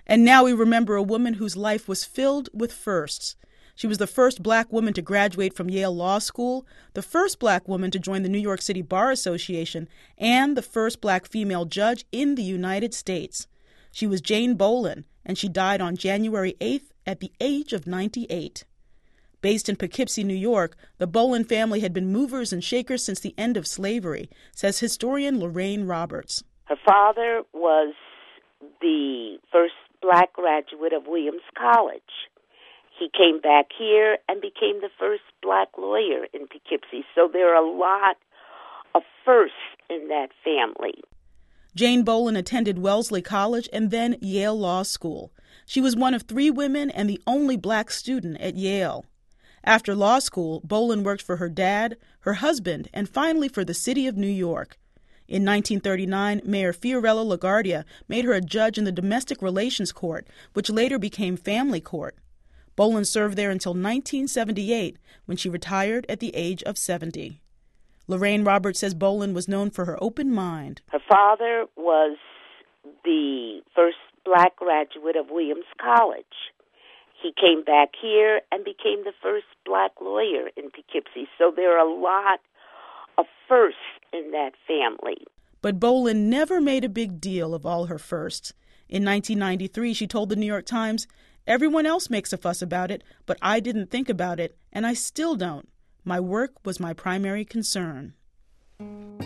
And now we remember a woman whose life was filled with firsts. She was the first black woman to graduate from Yale Law School, the first black woman to join the New York City Bar Association, and the first black female judge in the United States. She was Jane Bolin, and she died on January 8th at the age of 98. Based in Poughkeepsie, New York, the Bolin family had been movers and shakers since the end of slavery, says historian Lorraine Roberts. Her father was the first black graduate of Williams College. He came back here and became the first black lawyer in Poughkeepsie. So there are a lot of firsts in that family. Jane Bolin attended Wellesley College and then Yale Law School. She was one of 3 women and the only black student at Yale. After law school, Bolin worked for her dad, her husband, and finally for the city of New York. In 1939, Mayor Fiorello LaGuardia made her a judge in the Domestic Relations Court, which later became Family Court. Bolin served there until 1978, when she retired at the age of 70. Lorraine Roberts says Bolin was known for her open mind. Her father was the first black graduate of Williams College. He came back here and became the first black lawyer in Poughkeepsie. So there are a lot of firsts in that family. But Bolin never made a big deal of all her firsts. In 1993, she told the New York Times, "Everyone else makes a fuss about it, but I didn't think about it, and I still don't. My work was my primary concern."